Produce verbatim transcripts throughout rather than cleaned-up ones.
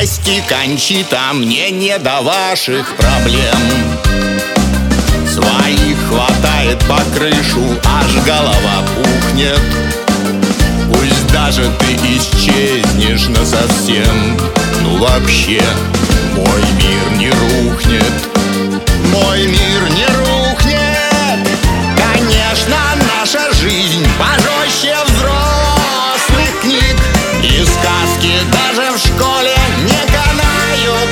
Прости, Кончита, мне не до ваших проблем. Своих хватает по крышу, аж голова пухнет. Пусть даже ты исчезнешь насовсем, ну вообще мой мир не рухнет. Мой мир не рухнет. Конечно, наша жизнь пожестче взрослых книг, и сказки даже в школе не канают.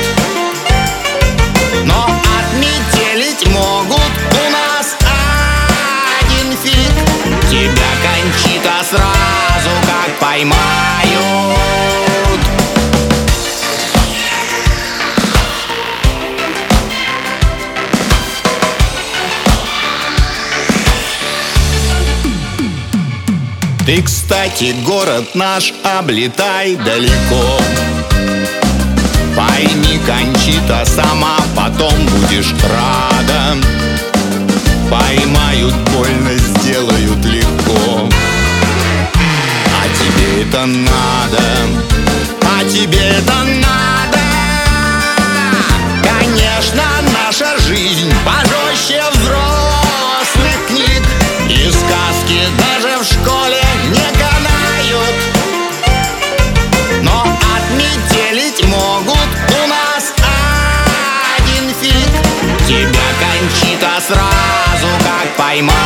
Но отметелить могут у нас один фиг. Тебя, Кончита, сразу как поймают. Ты, кстати, город наш облетай далеко. Пойми, Кончита, сама потом будешь рада. Поймают больно, сделают легко. А тебе это надо, а тебе это надо. Конечно, наша жизнь пожестче взрослых книг, и сказки даже в школе не канают. Но отметелить могут у нас один фиг. Тебя, Кончита, сразу как поймают.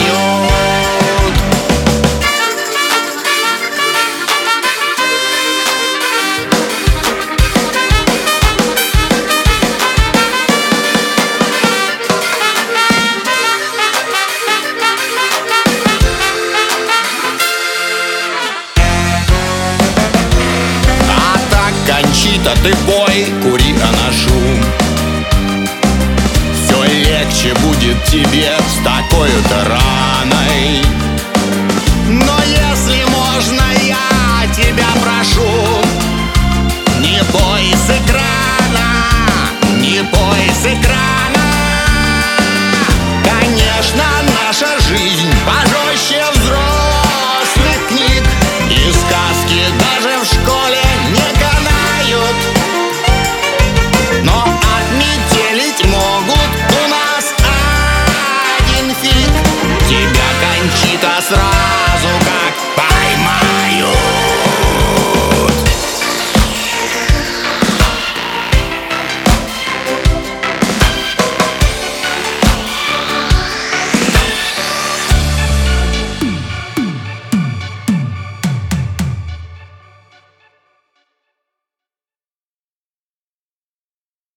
Кончита, ты пой, кури, анашу. Все легче будет тебе с такой-то раной.